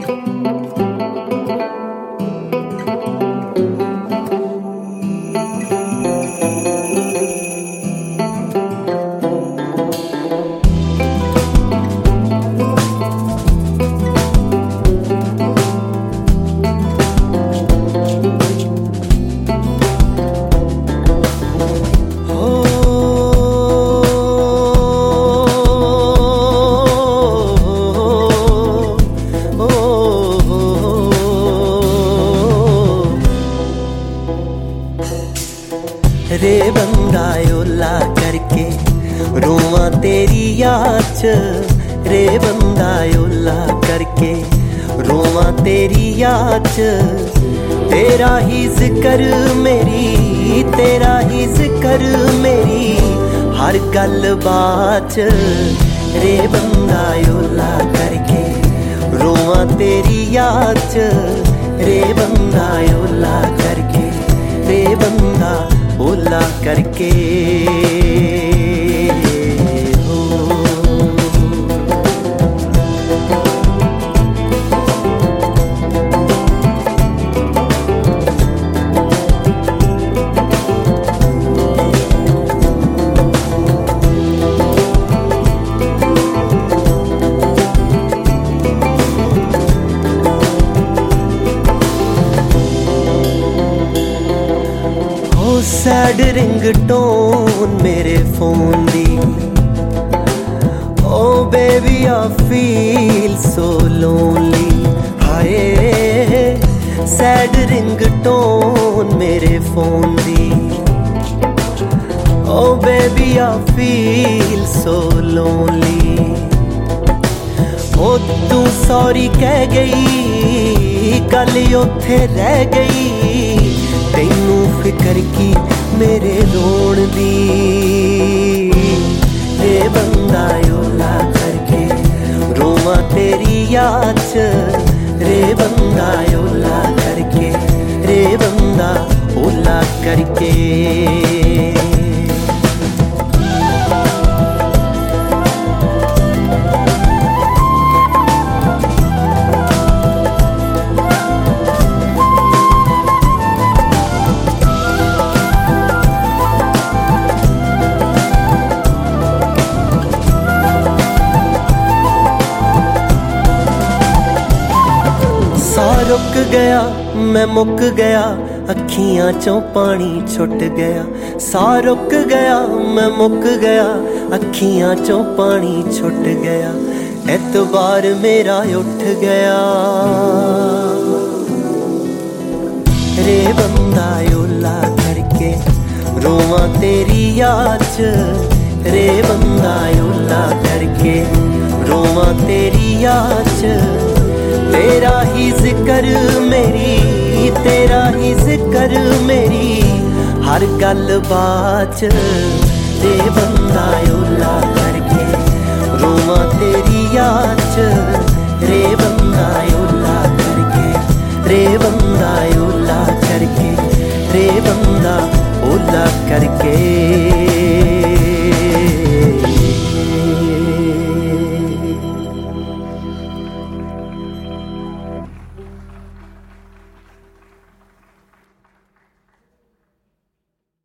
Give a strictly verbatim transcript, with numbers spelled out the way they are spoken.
रे बंदा ओला करके रोवां तेरी याद च, रे बंदा ओला करके रोवां तेरी याद च। तेरा ही जिक्र मेरी, तेरा ही जिक्र मेरी हर गल बात च। रे बंदा ओला करके रोवां तेरी याद च, रे बंदा ओला करके, रे बंदा ओला करके हो। सैड रिंगटोन मेरे फोन दी, oh baby I feel so lonely. हाय सैड रिंगटोन मेरे फोन दी, oh baby I feel so lonely. ओ तू सॉरी कह गई, गल उत्थे रह गई, तैनू फिकर की मेरे रोण दी। रे बंदा ओला करके रोवां तेरी याद च, रे बंदा ओला करके, रे बंदा ओला करके। रुक गया मैं मुक गया, अखियां चों पानी छुट गया। सा रुक गया मैं मुक गया, अखियां चों पानी छुट गया। एतबार मेरा उठ गया। रे बंदा ओला करके रोवां तेरी याद च, रे बंदा ओला करके रोवां तेरी याद च। तेरा ही जिक्र मेरी, तेरा ही जिक्र मेरी हर गल बात च। रे बंदा